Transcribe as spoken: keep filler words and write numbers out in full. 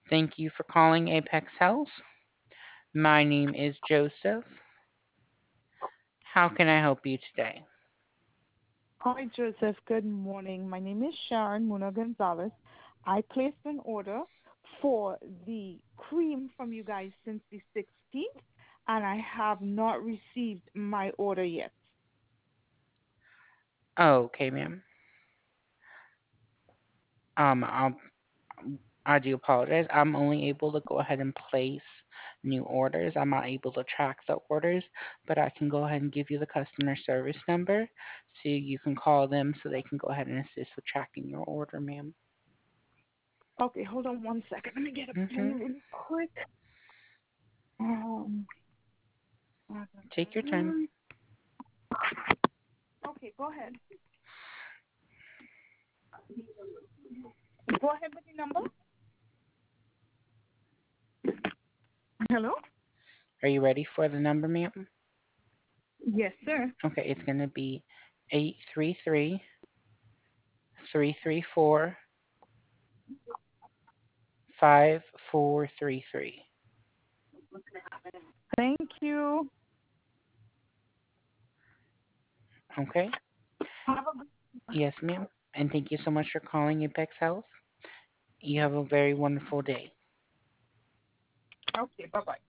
Thank you for calling Apex Health. My name is Joseph. How can I help you today? Hi, Joseph. Good morning. My name is Sharon Muna Gonzalez. I placed an order for the cream from you guys since the sixteenth, and I have not received my order yet. Oh, okay, ma'am. Um, I'll, I do apologize. I'm only able to go ahead and place new orders. I'm not able to track the orders, but I can go ahead and give you the customer service number so you can call them so they can go ahead and assist with tracking your order, ma'am. Okay, hold on one second. Let me get a Mm-hmm. pen really quick. Um, Take your time. okay, go ahead. Go ahead with the number. Hello? Are you ready for the number, ma'am? Yes, sir. Okay, it's going to be eight three three, three three four, five four three three. Thank you. Okay? Have a good. Yes, ma'am. And thank you so much for calling Apex Health. You have a very wonderful day. Okay, bye bye.